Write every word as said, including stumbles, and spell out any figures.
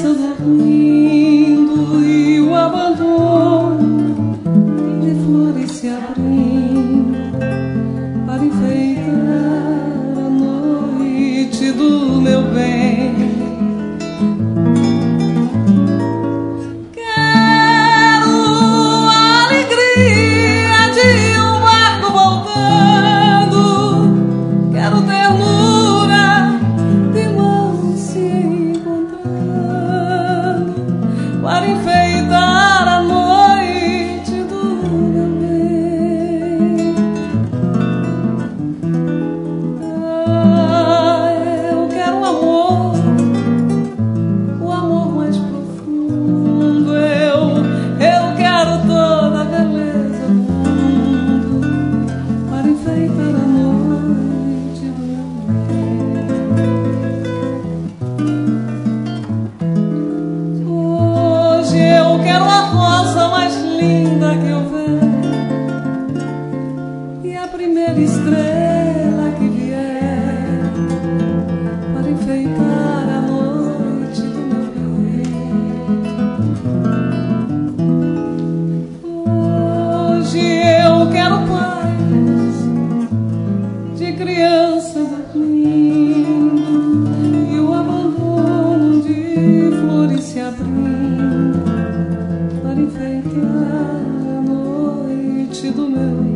criança dormindo e o abandono de flores se abrindo para enfeitar a noite do meu bem. Quero a alegria de um barco voltando, quero ternura de mãos se encontrando para enfeitar a noite do meu bem. Ah, eu quero amor, o amor mais profundo. Eu, eu quero toda a beleza do mundo para enfeitar a noite do meu bem. Hoje eu quero a rosa mais linda que houver e a primeira estrela que vier para enfeitar a noite do meu bem. Hoje eu quero paz de criança dormindo e o abandono de flores se abrindo para enfeitar a noite do meu